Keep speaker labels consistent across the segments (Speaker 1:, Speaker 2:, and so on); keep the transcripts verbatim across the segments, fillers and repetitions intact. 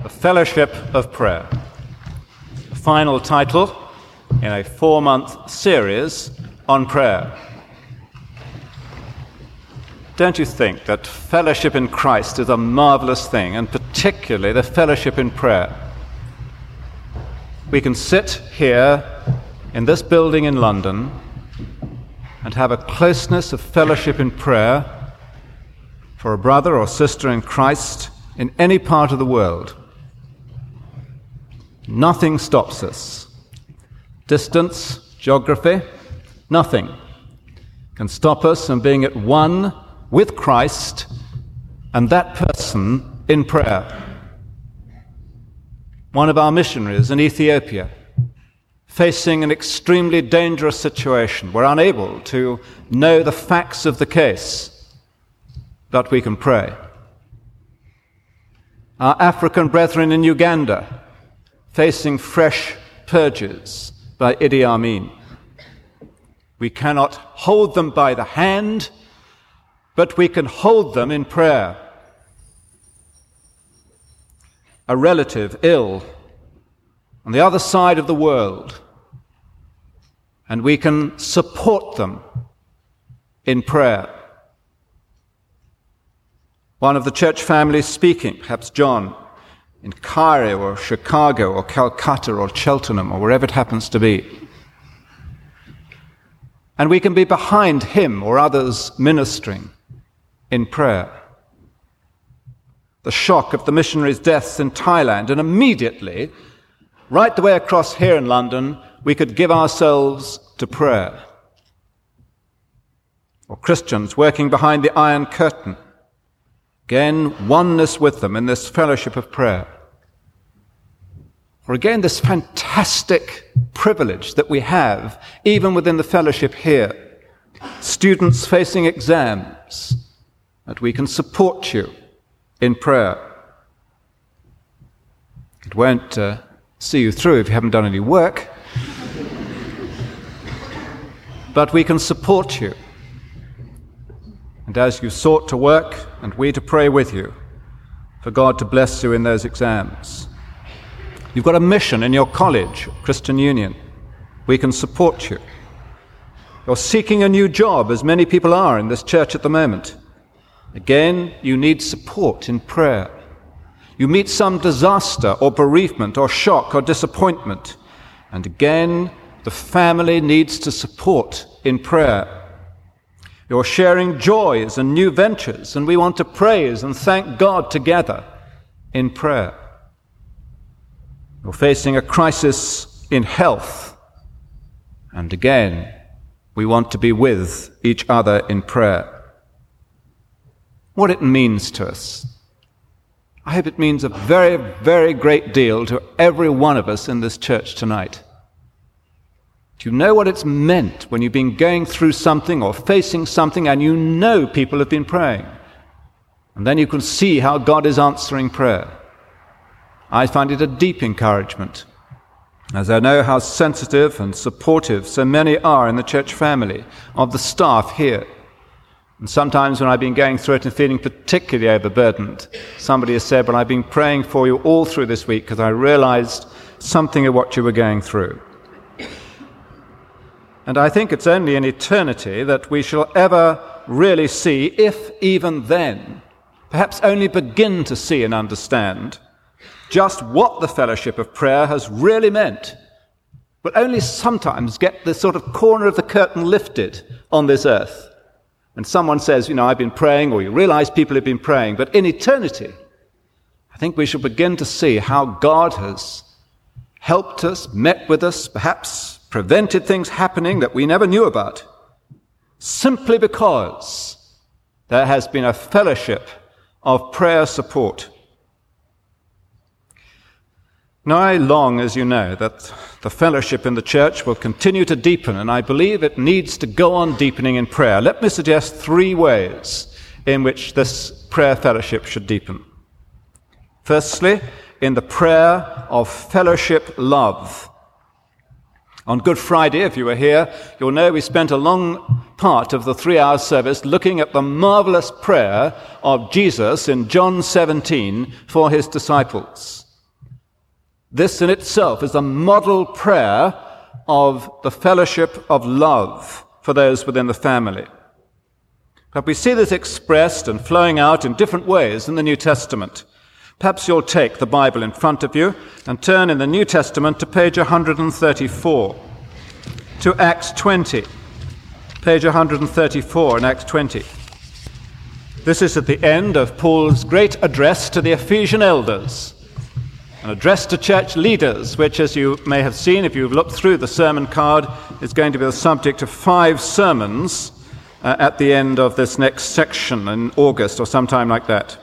Speaker 1: The Fellowship of Prayer. The final title in a four-month series on prayer. Don't you think that fellowship in Christ is a marvelous thing, and particularly the fellowship in prayer? We can sit here in this building in London and have a closeness of fellowship in prayer for a brother or sister in Christ in any part of the world. Nothing stops us. Distance, geography, nothing can stop us from being at one with Christ and that person in prayer. One of our missionaries in Ethiopia, facing an extremely dangerous situation, we're unable to know the facts of the case, but we can pray. Our African brethren in Uganda, facing fresh purges by Idi Amin. We cannot hold them by the hand, but we can hold them in prayer. A relative ill on the other side of the world, and we can support them in prayer. One of the church families speaking, perhaps John, in Cairo or Chicago or Calcutta or Cheltenham or wherever it happens to be. And we can be behind him or others ministering in prayer. The shock of the missionaries' deaths in Thailand, and immediately, right the way across here in London, we could give ourselves to prayer. Or Christians working behind the Iron Curtain. Again, oneness with them in this fellowship of prayer. Or again, this fantastic privilege that we have, even within the fellowship here. Students facing exams, that we can support you in prayer. It won't uh, see you through if you haven't done any work, but we can support you. And as you sought to work, and we to pray with you, for God to bless you in those exams. You've got a mission in your college, Christian Union. We can support you. You're seeking a new job, as many people are in this church at the moment. Again, you need support in prayer. You meet some disaster or bereavement or shock or disappointment. And again, the family needs to support in prayer. You're sharing joys and new ventures, and we want to praise and thank God together in prayer. You're facing a crisis in health, and again, we want to be with each other in prayer. What it means to us. I hope it means a very, very great deal to every one of us in this church tonight. Do you know what it's meant when you've been going through something or facing something and you know people have been praying? And then you can see how God is answering prayer. I find it a deep encouragement, as I know how sensitive and supportive so many are in the church family, of the staff here. And sometimes when I've been going through it and feeling particularly overburdened, somebody has said, well, I've been praying for you all through this week because I realized something of what you were going through. And I think it's only in eternity that we shall ever really see, if even then, perhaps only begin to see and understand, just what the fellowship of prayer has really meant. But only sometimes get this sort of corner of the curtain lifted on this earth. And someone says, you know, I've been praying, or you realize people have been praying. But in eternity, I think we shall begin to see how God has helped us, met with us, perhaps prevented things happening that we never knew about, simply because there has been a fellowship of prayer support. Now, I long, as you know, that the fellowship in the church will continue to deepen, and I believe it needs to go on deepening in prayer. Let me suggest three ways in which this prayer fellowship should deepen. Firstly, in the prayer of fellowship love. On Good Friday, if you were here, you'll know we spent a long part of the three-hour service looking at the marvelous prayer of Jesus in John seventeen for his disciples. This in itself is a model prayer of the fellowship of love for those within the family. But we see this expressed and flowing out in different ways in the New Testament. Perhaps you'll take the Bible in front of you and turn in the New Testament to page one hundred thirty-four, to Acts twenty. Page one hundred thirty-four in Acts twenty. This is at the end of Paul's great address to the Ephesian elders, an address to church leaders, which, as you may have seen if you've looked through the sermon card, is going to be the subject of five sermons uh, at the end of this next section in August or sometime like that.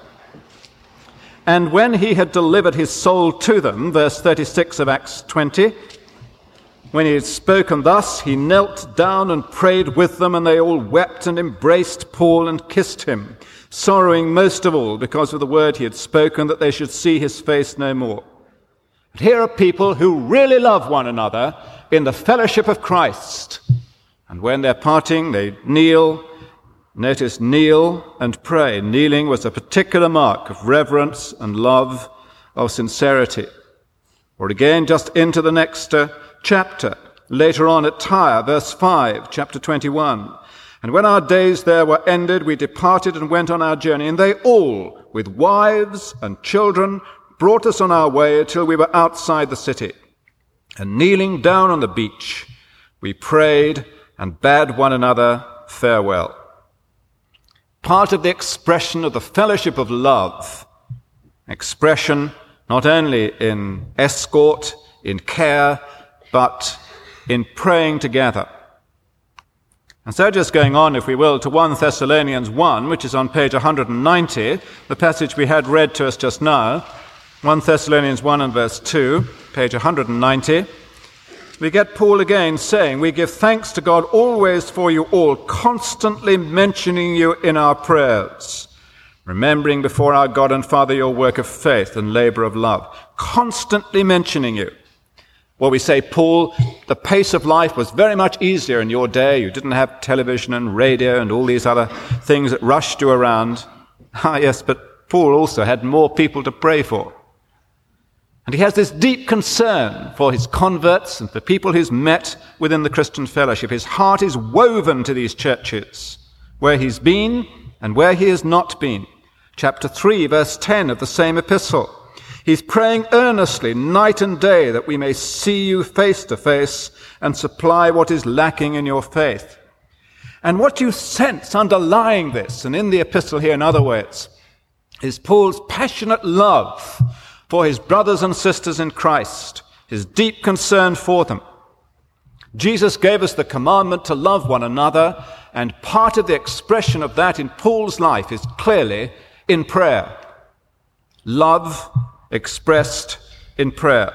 Speaker 1: And when he had delivered his soul to them, verse thirty-six of Acts twenty, when he had spoken thus, he knelt down and prayed with them, and they all wept and embraced Paul and kissed him, sorrowing most of all because of the word he had spoken, that they should see his face no more. But here are people who really love one another in the fellowship of Christ. And when they're parting, they kneel. Notice, kneel and pray. Kneeling was a particular mark of reverence and love, of sincerity. Or again, just into the next uh, chapter, later on at Tyre, verse five, chapter twenty-one. And when our days there were ended, we departed and went on our journey, and they all, with wives and children, brought us on our way till we were outside the city. And kneeling down on the beach, we prayed and bade one another farewell. Part of the expression of the fellowship of love, expression not only in escort, in care, but in praying together. And so just going on, if we will, to First Thessalonians one, which is on page one hundred ninety, the passage we had read to us just now, First Thessalonians one and verse two, page one hundred ninety, we get Paul again saying, we give thanks to God always for you all, constantly mentioning you in our prayers, remembering before our God and Father your work of faith and labor of love, constantly mentioning you. Well, we say, Paul, the pace of life was very much easier in your day. You didn't have television and radio and all these other things that rushed you around. Ah, yes, but Paul also had more people to pray for. And he has this deep concern for his converts and for people he's met within the Christian fellowship. His heart is woven to these churches, where he's been and where he has not been. Chapter three, verse ten of the same epistle. He's praying earnestly night and day that we may see you face to face and supply what is lacking in your faith. And what you sense underlying this, and in the epistle here in other words, is Paul's passionate love for his brothers and sisters in Christ, his deep concern for them. Jesus gave us the commandment to love one another, and part of the expression of that in Paul's life is clearly in prayer. Love expressed in prayer.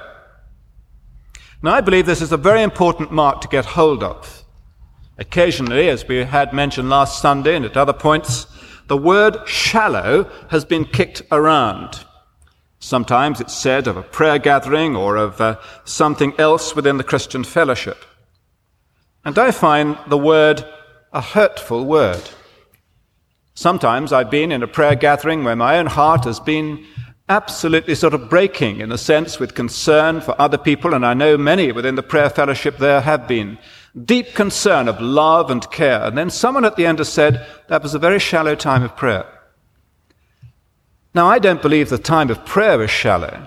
Speaker 1: Now, I believe this is a very important mark to get hold of. Occasionally, as we had mentioned last Sunday and at other points, the word shallow has been kicked around. Sometimes it's said of a prayer gathering or of uh, something else within the Christian fellowship. And I find the word a hurtful word. Sometimes I've been in a prayer gathering where my own heart has been absolutely sort of breaking, in a sense, with concern for other people, and I know many within the prayer fellowship there have been. Deep concern of love and care. And then someone at the end has said, that was a very shallow time of prayer. Now, I don't believe the time of prayer is shallow.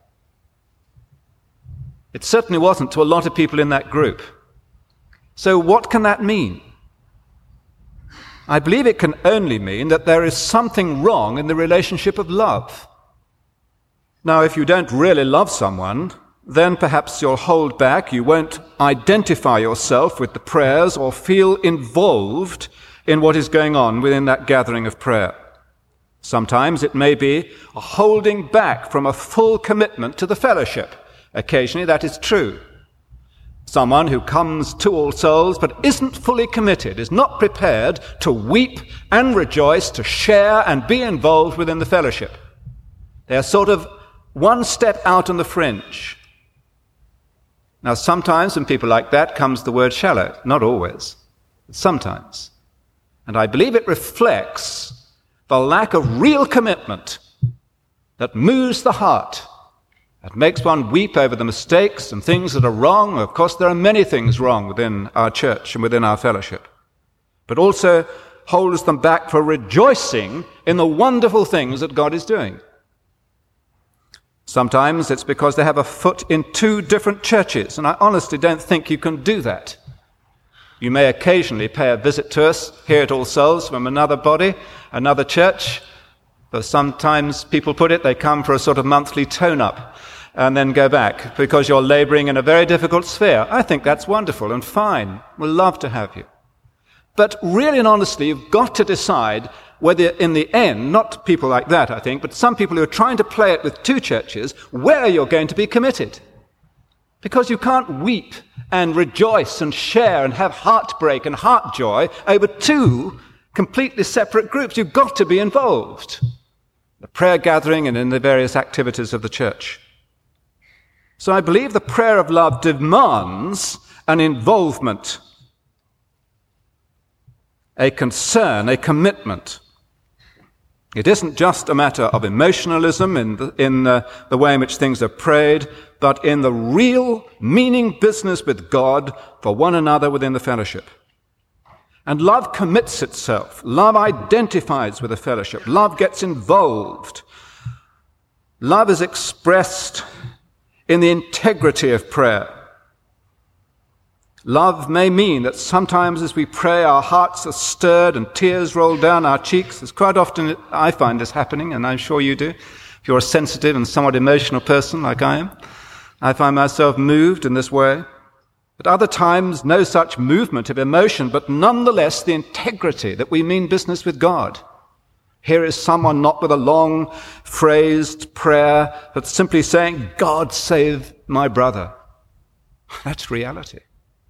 Speaker 1: It certainly wasn't to a lot of people in that group. So what can that mean? I believe it can only mean that there is something wrong in the relationship of love. Now, if you don't really love someone, then perhaps you'll hold back, you won't identify yourself with the prayers or feel involved in what is going on within that gathering of prayer. Sometimes it may be a holding back from a full commitment to the fellowship. Occasionally that is true. Someone who comes to All Souls but isn't fully committed, is not prepared to weep and rejoice, to share and be involved within the fellowship. They are sort of one step out on the fringe. Now, sometimes from people like that comes the word shallow. Not always, but sometimes. And I believe it reflects the lack of real commitment that moves the heart It makes one weep over the mistakes and things that are wrong. Of course, there are many things wrong within our church and within our fellowship, but also holds them back for rejoicing in the wonderful things that God is doing. Sometimes it's because they have a foot in two different churches, and I honestly don't think you can do that. You may occasionally pay a visit to us here at All Souls from another body, another church, but sometimes people put it, they come for a sort of monthly tone-up and then go back because you're laboring in a very difficult sphere. I think that's wonderful and fine. We'll love to have you. But really and honestly, you've got to decide whether in the end, not people like that, I think, but some people who are trying to play it with two churches, where you're going to be committed. Because you can't weep and rejoice and share and have heartbreak and heart joy over two completely separate groups. You've got to be involved. The prayer gathering and in the various activities of the church. So I believe the prayer of love demands an involvement, a concern, a commitment. It isn't just a matter of emotionalism in the, in the, the way in which things are prayed, but in the real meaning business with God for one another within the fellowship. And love commits itself. Love identifies with the fellowship. Love gets involved. Love is expressed in the integrity of prayer. Love may mean that sometimes as we pray, our hearts are stirred and tears roll down our cheeks. It's quite often I find this happening, and I'm sure you do. If you're a sensitive and somewhat emotional person like I am, I find myself moved in this way. At other times, no such movement of emotion, but nonetheless the integrity that we mean business with God. Here is someone not with a long phrased prayer, but simply saying, God save my brother. That's reality.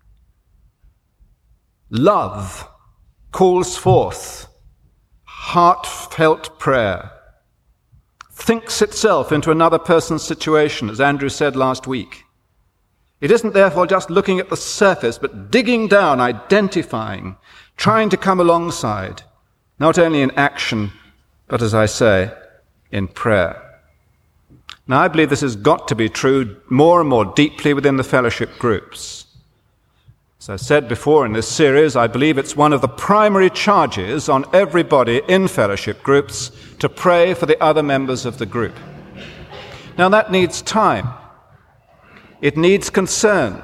Speaker 1: Love calls forth heartfelt prayer, thinks itself into another person's situation, as Andrew said last week. It isn't therefore just looking at the surface, but digging down, identifying, trying to come alongside, not only in action, but as I say, in prayer. Now, I believe this has got to be true more and more deeply within the fellowship groups. As I said before in this series, I believe it's one of the primary charges on everybody in fellowship groups to pray for the other members of the group. Now, that needs time. It needs concern.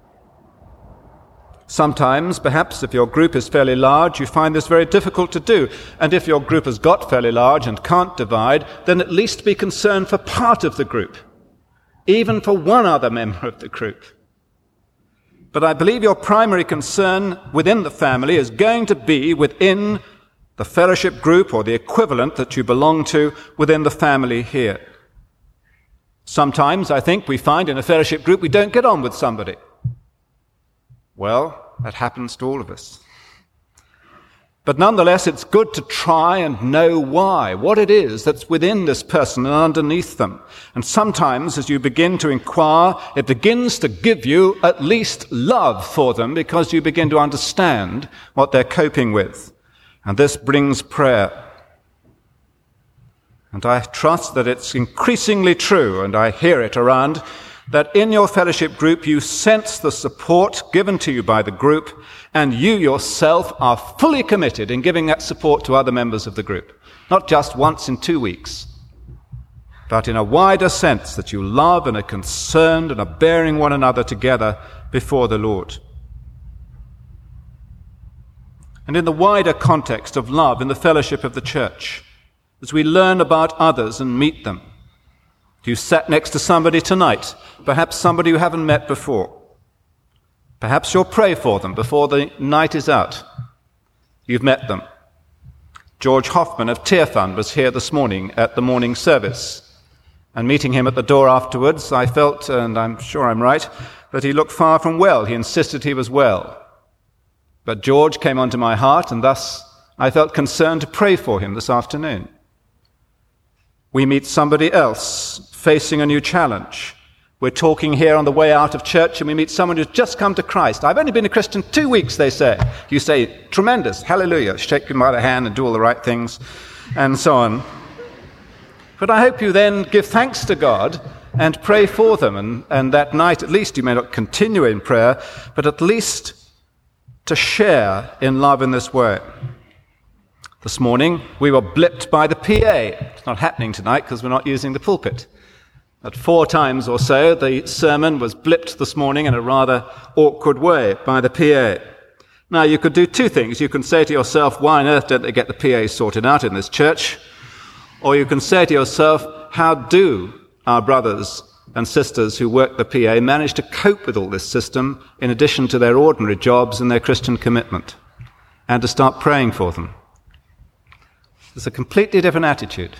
Speaker 1: Sometimes, perhaps, if your group is fairly large, you find this very difficult to do. And if your group has got fairly large and can't divide, then at least be concerned for part of the group, even for one other member of the group. But I believe your primary concern within the family is going to be within the fellowship group or the equivalent that you belong to within the family here. Sometimes, I think, we find in a fellowship group we don't get on with somebody. Well, that happens to all of us. But nonetheless, it's good to try and know why, what it is that's within this person and underneath them. And sometimes, as you begin to inquire, it begins to give you at least love for them because you begin to understand what they're coping with. And this brings prayer. And I trust that it's increasingly true, and I hear it around, that in your fellowship group you sense the support given to you by the group, and you yourself are fully committed in giving that support to other members of the group. Not just once in two weeks, but in a wider sense that you love and are concerned and are bearing one another together before the Lord. And in the wider context of love in the fellowship of the church, as we learn about others and meet them. You sat next to somebody tonight, perhaps somebody you haven't met before. Perhaps you'll pray for them before the night is out. You've met them. George Hoffman of Tear Fund was here this morning at the morning service. And meeting him at the door afterwards, I felt, and I'm sure I'm right, that he looked far from well. He insisted he was well. But George came onto my heart, and thus I felt concerned to pray for him this afternoon. We meet somebody else facing a new challenge. We're talking here on the way out of church, and we meet someone who's just come to Christ. I've only been a Christian two weeks, they say. You say, tremendous, hallelujah, shake them by the hand and do all the right things, and so on. But I hope you then give thanks to God and pray for them. And, and that night, at least, you may not continue in prayer, but at least to share in love in this way. This morning, we were blipped by the P A. It's not happening tonight because we're not using the pulpit. At four times or so, the sermon was blipped this morning in a rather awkward way by the P A. Now, you could do two things. You can say to yourself, why on earth don't they get the P A sorted out in this church? Or you can say to yourself, how do our brothers and sisters who work the P A manage to cope with all this system in addition to their ordinary jobs and their Christian commitment, and to start praying for them? It's a completely different attitude.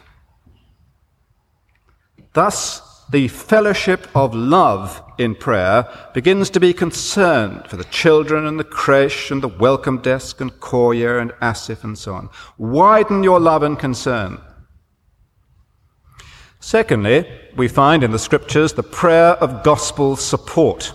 Speaker 1: Thus, the fellowship of love in prayer begins to be concerned for the children and the creche and the welcome desk and Koya and Asif and so on. Widen your love and concern. Secondly, we find in the Scriptures the prayer of gospel support.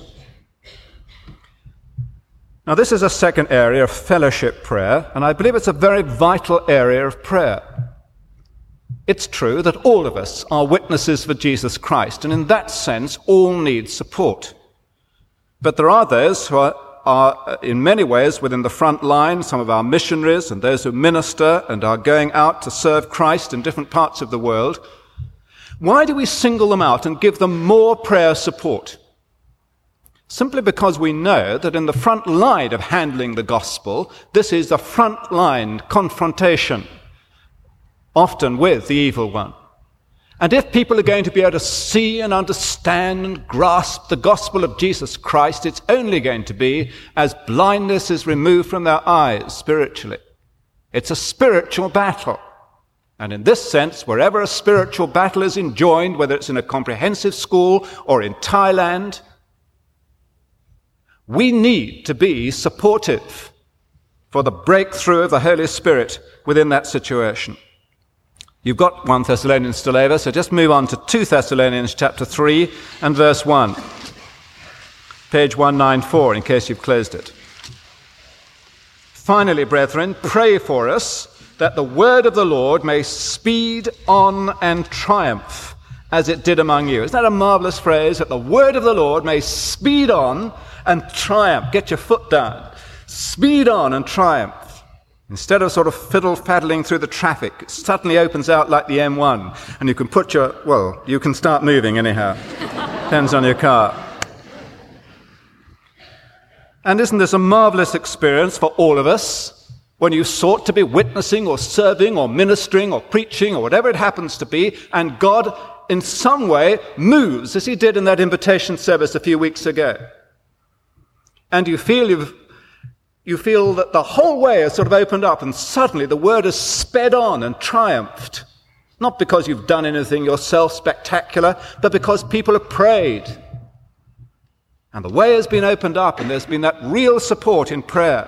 Speaker 1: Now, this is a second area of fellowship prayer, and I believe it's a very vital area of prayer. It's true that all of us are witnesses for Jesus Christ, and in that sense, all need support. But there are those who are, are in many ways within the front line, some of our missionaries and those who minister and are going out to serve Christ in different parts of the world. Why do we single them out and give them more prayer support? Simply because we know that in the front line of handling the gospel, this is the front line confrontation, often with the evil one. And if people are going to be able to see and understand and grasp the gospel of Jesus Christ, it's only going to be as blindness is removed from their eyes spiritually. It's a spiritual battle. And in this sense, wherever a spiritual battle is enjoined, whether it's in a comprehensive school or in Thailand, we need to be supportive for the breakthrough of the Holy Spirit within that situation. You've got First Thessalonians still over, so just move on to Second Thessalonians chapter three and verse one. Page one ninety-four, in case you've closed it. Finally, brethren, pray for us that the word of the Lord may speed on and triumph as it did among you. Isn't that a marvelous phrase? That the word of the Lord may speed on and triumph. Get your foot down. Speed on and triumph. Instead of sort of fiddle-faddling through the traffic, it suddenly opens out like the M one, and you can put your, well, you can start moving anyhow. Depends on your car. And isn't this a marvelous experience for all of us? When you sought to be witnessing or serving or ministering or preaching or whatever it happens to be, and God in some way moves, as he did in that invitation service a few weeks ago. And you feel you've, you feel that the whole way has sort of opened up, and suddenly the word has sped on and triumphed. Not because you've done anything yourself spectacular, but because people have prayed. And the way has been opened up, and there's been that real support in prayer.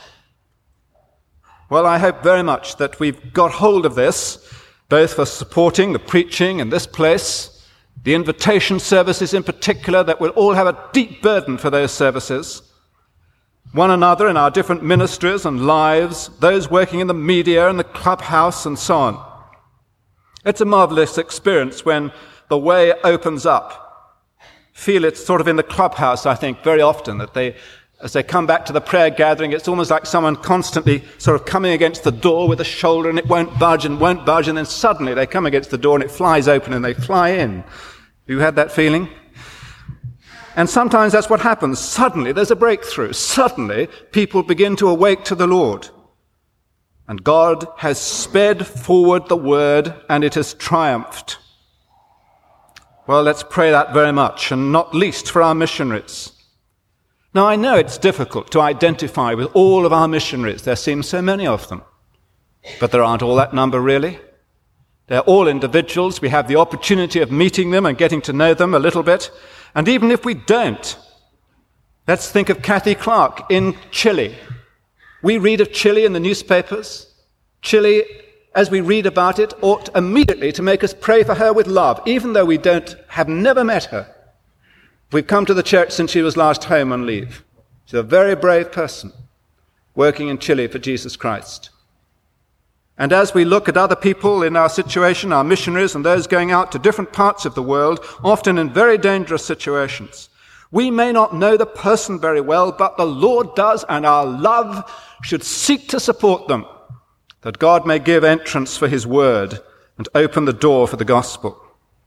Speaker 1: Well, I hope very much that we've got hold of this, both for supporting the preaching in this place, the invitation services in particular, that we'll all have a deep burden for those services, one another in our different ministries and lives, those working in the media and the clubhouse and so on. It's a marvelous experience when the way opens up. Feel it sort of in the clubhouse, I think, very often, that they, as they come back to the prayer gathering, it's almost like someone constantly sort of coming against the door with a shoulder, and it won't budge and won't budge, and then suddenly they come against the door and it flies open and they fly in. Have you had that feeling? And sometimes that's what happens. Suddenly there's a breakthrough. Suddenly people begin to awake to the Lord. And God has sped forward the word, and it has triumphed. Well, let's pray that very much, and not least for our missionaries. Now, I know it's difficult to identify with all of our missionaries. There seem so many of them. But there aren't all that number, really. They're all individuals. We have the opportunity of meeting them and getting to know them a little bit. And even if we don't, let's think of Kathy Clark in Chile. We read of Chile in the newspapers. Chile, as we read about it, ought immediately to make us pray for her with love, even though we don't have never met her. We've come to the church since she was last home on leave. She's a very brave person, working in Chile for Jesus Christ. And as we look at other people in our situation, our missionaries and those going out to different parts of the world, often in very dangerous situations, we may not know the person very well, but the Lord does, and our love should seek to support them, that God may give entrance for his word and open the door for the gospel.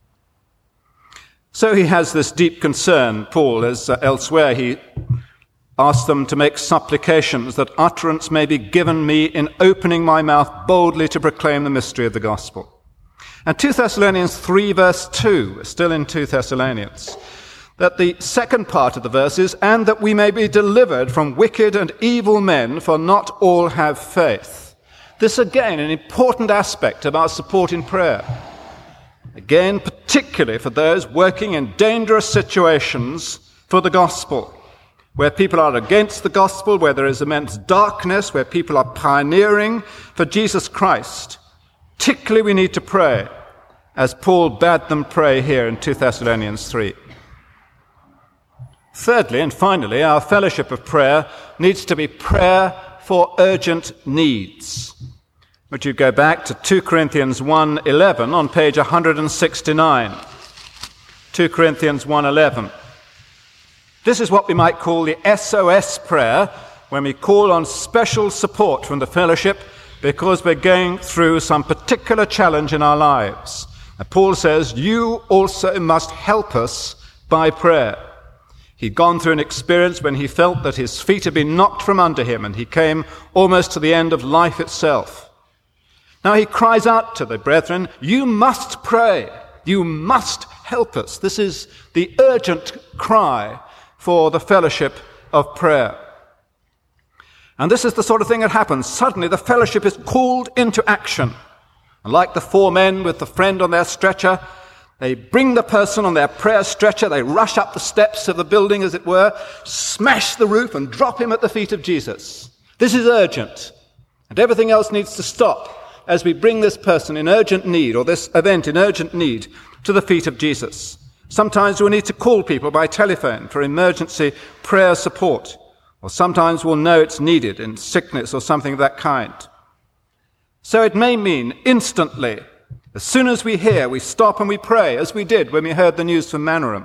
Speaker 1: So he has this deep concern, Paul, as uh, elsewhere he asks them to make supplications that utterance may be given me in opening my mouth boldly to proclaim the mystery of the gospel. And two Thessalonians three verse two, we're still in two Thessalonians, that the second part of the verse is, and that we may be delivered from wicked and evil men, for not all have faith. This again, an important aspect of our support in prayer. Again, particularly for those working in dangerous situations for the gospel, where people are against the gospel, where there is immense darkness, where people are pioneering for Jesus Christ. Particularly we need to pray, as Paul bade them pray here in two Thessalonians three. Thirdly, and finally, our fellowship of prayer needs to be prayer for urgent needs. Would you go back to two Corinthians one eleven on page one sixty-nine? two Corinthians one eleven. This is what we might call the S O S prayer, when we call on special support from the fellowship because we're going through some particular challenge in our lives. And Paul says, you also must help us by prayer. He'd gone through an experience when he felt that his feet had been knocked from under him and he came almost to the end of life itself. Now he cries out to the brethren, you must pray. You must help us. This is the urgent cry for the fellowship of prayer. And this is the sort of thing that happens. Suddenly the fellowship is called into action. And like the four men with the friend on their stretcher, they bring the person on their prayer stretcher, they rush up the steps of the building, as it were, smash the roof and drop him at the feet of Jesus. This is urgent. And everything else needs to stop as we bring this person in urgent need, or this event in urgent need, to the feet of Jesus. Sometimes we'll need to call people by telephone for emergency prayer support, or sometimes we'll know it's needed in sickness or something of that kind. So it may mean instantly, as soon as we hear, we stop and we pray, as we did when we heard the news from Manorham.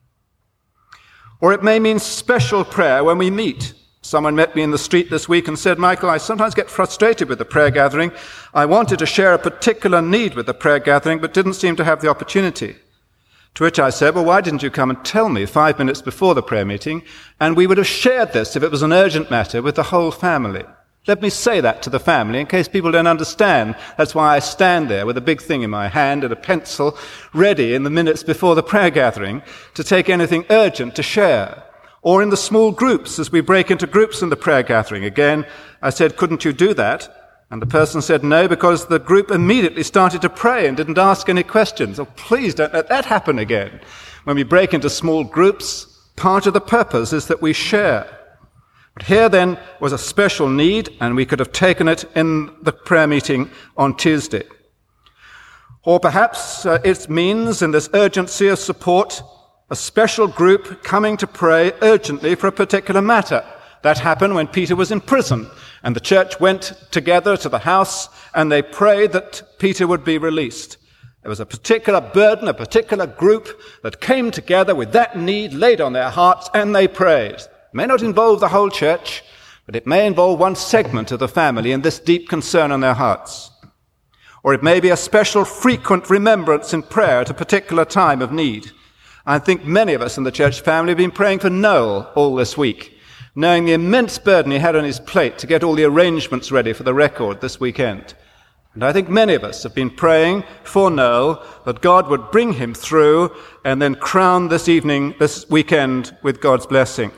Speaker 1: Or it may mean special prayer when we meet. Someone met me in the street this week and said, Michael, I sometimes get frustrated with the prayer gathering. I wanted to share a particular need with the prayer gathering, but didn't seem to have the opportunity. To which I said, well, why didn't you come and tell me five minutes before the prayer meeting, and we would have shared this if it was an urgent matter with the whole family. Let me say that to the family in case people don't understand. That's why I stand there with a big thing in my hand and a pencil ready in the minutes before the prayer gathering to take anything urgent to share. Or in the small groups, as we break into groups in the prayer gathering. Again, I said, couldn't you do that? And the person said no, because the group immediately started to pray and didn't ask any questions. Oh, please don't let that happen again. When we break into small groups, part of the purpose is that we share. But here then was a special need, and we could have taken it in the prayer meeting on Tuesday. Or perhaps uh, it means, in this urgency of support, a special group coming to pray urgently for a particular matter. That happened when Peter was in prison, and the church went together to the house, and they prayed that Peter would be released. There was a particular burden, a particular group that came together with that need laid on their hearts, and they prayed. It may not involve the whole church, but it may involve one segment of the family in this deep concern on their hearts. Or it may be a special frequent remembrance in prayer at a particular time of need. I think many of us in the church family have been praying for Noel all this week, knowing the immense burden he had on his plate to get all the arrangements ready for the record this weekend. And I think many of us have been praying for Noel that God would bring him through and then crown this evening, this weekend, with God's blessing.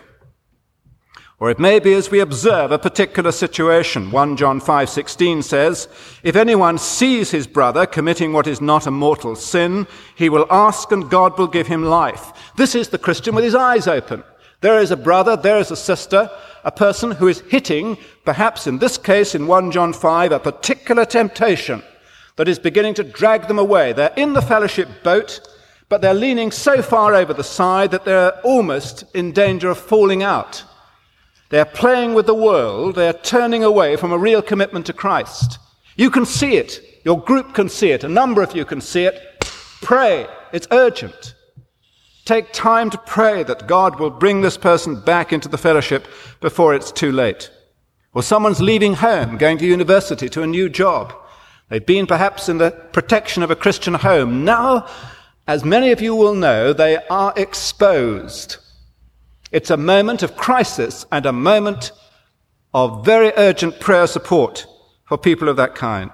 Speaker 1: Or it may be as we observe a particular situation. First John five sixteen says, if anyone sees his brother committing what is not a mortal sin, he will ask and God will give him life. This is the Christian with his eyes open. There is a brother, there is a sister, a person who is hitting, perhaps in this case in First John five, a particular temptation that is beginning to drag them away. They're in the fellowship boat, but they're leaning so far over the side that they're almost in danger of falling out. They're playing with the world. They're turning away from a real commitment to Christ. You can see it. Your group can see it. A number of you can see it. Pray. It's urgent. Take time to pray that God will bring this person back into the fellowship before it's too late. Or someone's leaving home, going to university, to a new job. They've been perhaps in the protection of a Christian home. Now, as many of you will know, they are exposed. It's a moment of crisis and a moment of very urgent prayer support for people of that kind.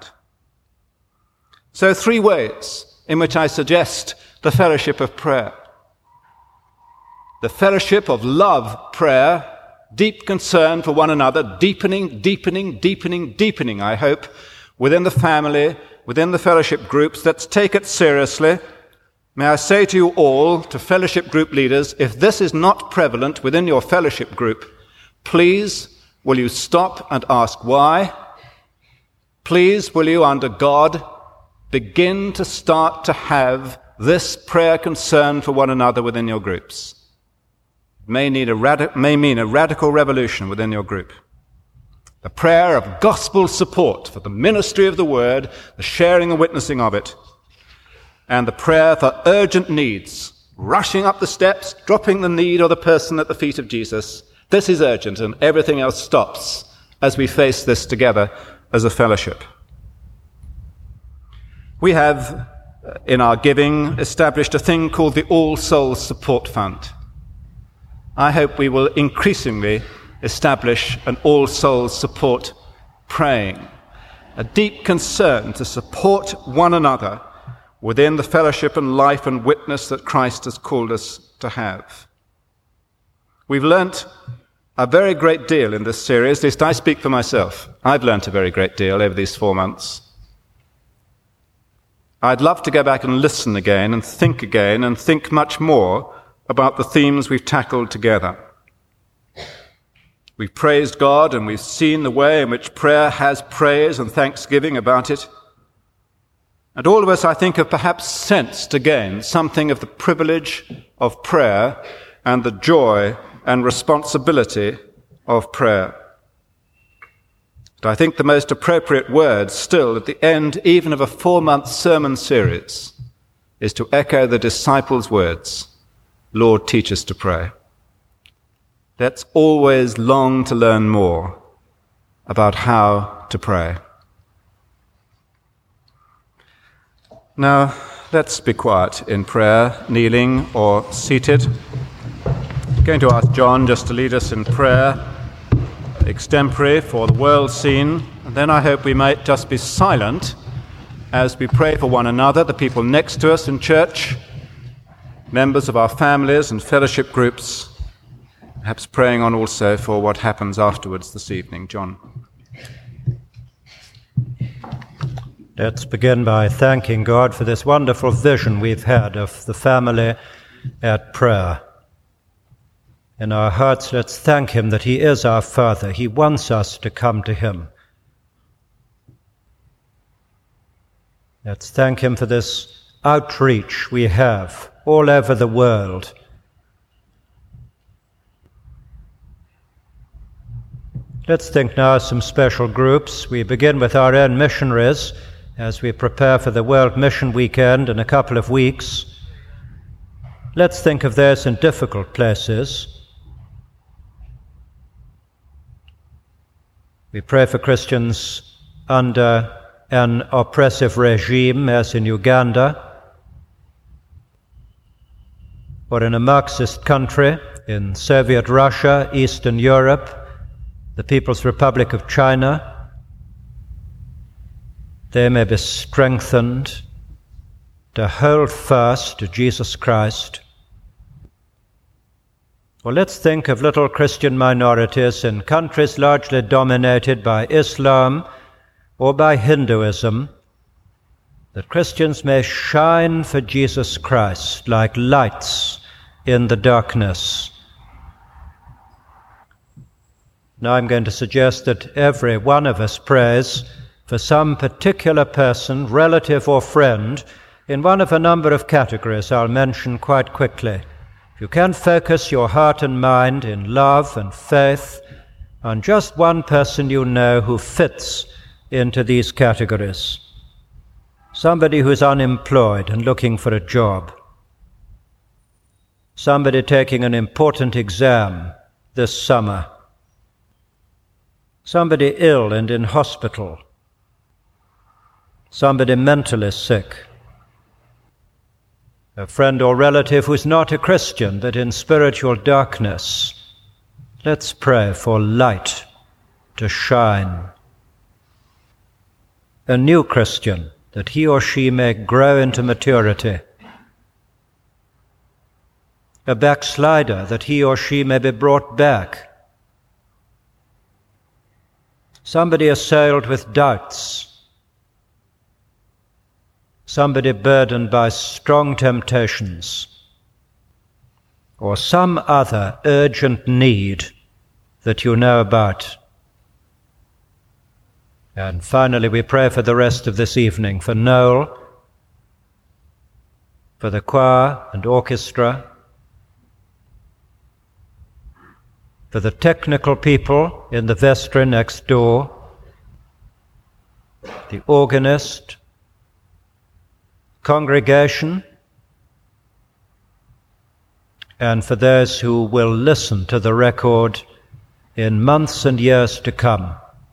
Speaker 1: So three ways in which I suggest the fellowship of prayer. The fellowship of love prayer, deep concern for one another, deepening, deepening, deepening, deepening, I hope, within the family, within the fellowship groups. Let's take it seriously. May I say to you all, to fellowship group leaders, if this is not prevalent within your fellowship group, please will you stop and ask why? Please will you, under God, begin to start to have this prayer concern for one another within your groups. It may, need a radi- may mean a radical revolution within your group. The prayer of gospel support for the ministry of the word, the sharing and witnessing of it, and the prayer for urgent needs, rushing up the steps, dropping the need or the person at the feet of Jesus. This is urgent, and everything else stops as we face this together as a fellowship. We have, in our giving, established a thing called the All Souls Support Fund. I hope we will increasingly establish an All Souls support praying, a deep concern to support one another within the fellowship and life and witness that Christ has called us to have. We've learnt a very great deal in this series, at least I speak for myself. I've learnt a very great deal over these four months. I'd love to go back and listen again and think again and think much more about the themes we've tackled together. We've praised God and we've seen the way in which prayer has praise and thanksgiving about it. And all of us, I think, have perhaps sensed again something of the privilege of prayer and the joy and responsibility of prayer. But I think the most appropriate word still at the end even of a four-month sermon series is to echo the disciples' words, Lord, teach us to pray. Let's always long to learn more about how to pray. Now, let's be quiet in prayer, kneeling or seated. I'm going to ask John just to lead us in prayer, extempore for the world scene, and then I hope we might just be silent as we pray for one another, the people next to us in church, members of our families and fellowship groups, perhaps praying on also for what happens afterwards this evening. John.
Speaker 2: Let's begin by thanking God for this wonderful vision we've had of the family at prayer. In our hearts, let's thank Him that He is our Father. He wants us to come to Him. Let's thank Him for this outreach we have all over the world. Let's think now of some special groups. We begin with our own missionaries as we prepare for the World Mission Weekend in a couple of weeks. Let's think of those in difficult places. We pray for Christians under an oppressive regime, as in Uganda, or in a Marxist country, in Soviet Russia, Eastern Europe, the People's Republic of China. They may be strengthened to hold fast to Jesus Christ. Well, let's think of little Christian minorities in countries largely dominated by Islam or by Hinduism, that Christians may shine for Jesus Christ like lights in the darkness. Now I'm going to suggest that every one of us prays for some particular person, relative or friend, in one of a number of categories I'll mention quite quickly. If you can focus your heart and mind in love and faith on just one person you know who fits into these categories. Somebody who's unemployed and looking for a job. Somebody taking an important exam this summer. Somebody ill and in hospital. Somebody mentally sick. A friend or relative who's not a Christian but in spiritual darkness. Let's pray for light to shine. A new Christian, that he or she may grow into maturity. A backslider, that he or she may be brought back. Somebody assailed with doubts. Somebody burdened by strong temptations, or some other urgent need that you know about. And finally, we pray for the rest of this evening, for Noel, for the choir and orchestra, for the technical people in the vestry next door, the organist, congregation, and for those who will listen to the record in months and years to come.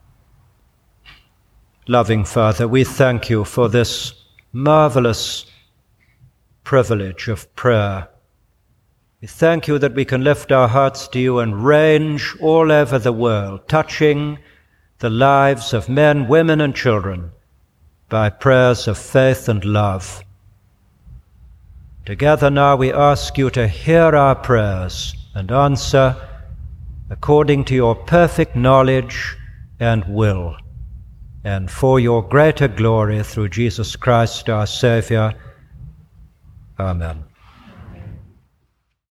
Speaker 2: Loving Father, we thank you for this marvelous privilege of prayer. We thank you that we can lift our hearts to you and range all over the world, touching the lives of men, women, and children by prayers of faith and love. Together now we ask you to hear our prayers and answer according to your perfect knowledge and will, and for your greater glory through Jesus Christ our Saviour. Amen.